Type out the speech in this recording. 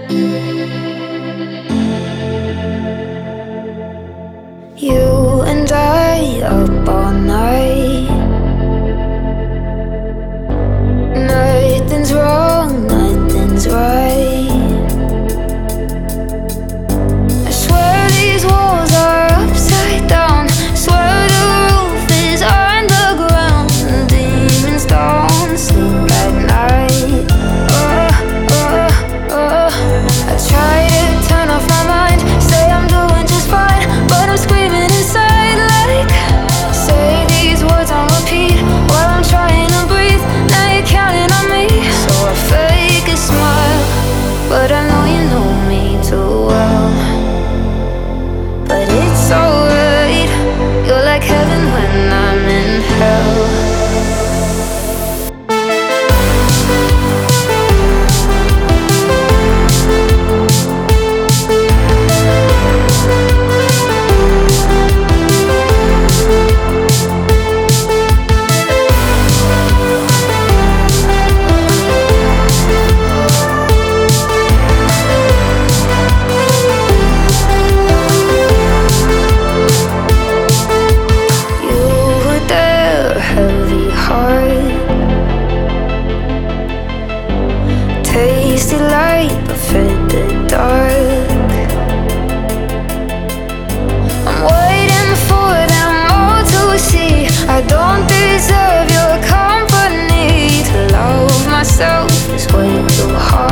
You and I up all night. Nothing's wrong, nothing's right. I swear these walls are upside down. Swear the roof is underground. Demons don't sleep at night. I try to turn off my mind, say I'm doing just fine, but I'm screaming inside like, say these words on repeat while I'm trying to breathe. Now you're counting on me, so I fake a smile, but I know you know me too well. But it's alright, you're like heaven when I'm in hell. Tasted light but fed the dark. I'm waiting for them all to see I don't deserve your company. To love myself is way too hard.